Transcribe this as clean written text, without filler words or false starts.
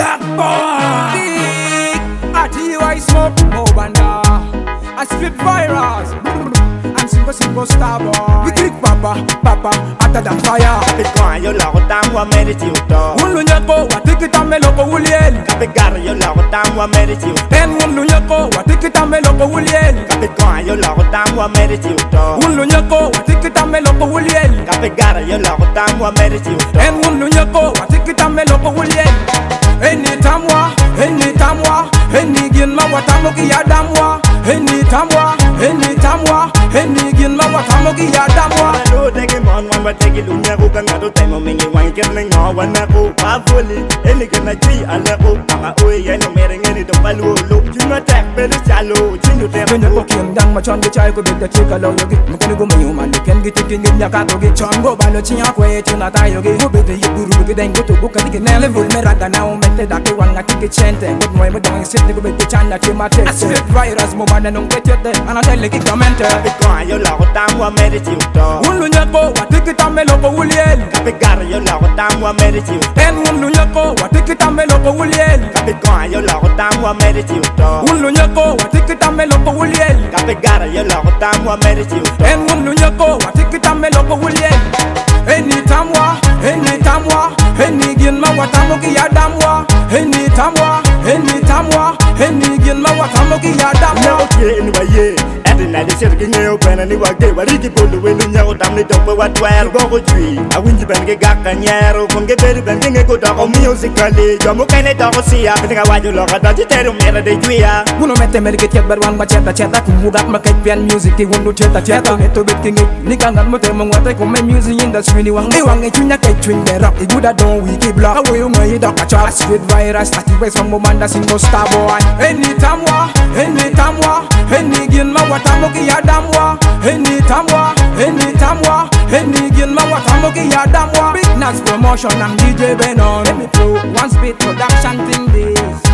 Black boy. Big RTY smoke, Mobanda. I split virus. I'm simple star boy. We click papa, hotter than fire. Bitcoin yo lago tamo ameriti uto. Ulu nyako, watikita meloko uliel. Kapigar yo lago tamo ameriti uto. En ulu nyako, watikita meloko uliel. Bitcoin yo lago tamo ameriti uto. Ulu nyako, watikita meloko uliel. Kapigar yo lago tamo ameriti uto. En ulu nyako, watikita meloko uliel. Anytime wa, any gin ma watamo ki yadamwa. Anytime wa, any gin ma watamo ki yadamwa. Lo tegi mon wan wa tegi lunya ko kan ngado taimo mingi wan kirne ngo wana ko pavoli eli kana chi ala ko anga oye yeno mere ngeni to palu lo juma tek bele chalo chindu te When you go kim dang ma chon de chai ko bidda chika lo yogi. Mukani go mayu man ken gi tikin gi nyaka to gi chon go balo chinya ko e chuna ta yogi. Go bidda yuguru gi den go to go kan gi nele vol me raga na o mette da ke wanga tiki chente. But mo dong sit go bidda chana ke mate. Split virus mo man nong petete ana tele gi commente. Bitcoin yo lago tamo ameriti uto. Ulu nyako watikita meloko uliel. Kapigar yo lago tamo ameriti uto. En ulu nyako watikita meloko uliel. Bitcoin yo lago tamo ameriti uto. Ulu nyako watikita meloko uliel. Kapigar yo lago tamo ameriti uto. En ulu nyako watikita meloko uliel. Anytime wa, any gin ma watamo ki yadamwa. Anytime wa, any gin ma watamo ki yadamwa. Nyago tie inwa ye Edina de sir ki ngeo pena ni wage Wariki polo wenu nyago tamni tope watwer Gogo jwi Awinji ben ge gaka nyero Konge beri ben ge ngeko dako musically Jomo kene dako siya Bitinga waju loka daji teru mera de jwiya Muno mete merike tiet berwan ba cheta Kumugak makait pian music ki wundu cheta Neto bit kingi Nikangan mo te mongwate Kume music industry ni wang Iwang ichunya kay twin berap Iguda don wiki block Awo yung ngayi doka chop Squid virus Tati way from Mobanda single star boy Anytime wa, any gin ma watamo ki yadamwa. Anytime wa, any gin ma watamo ki yadamwa. Big Nas promotion and DJ Benon. Let me flow, one speed production thing this.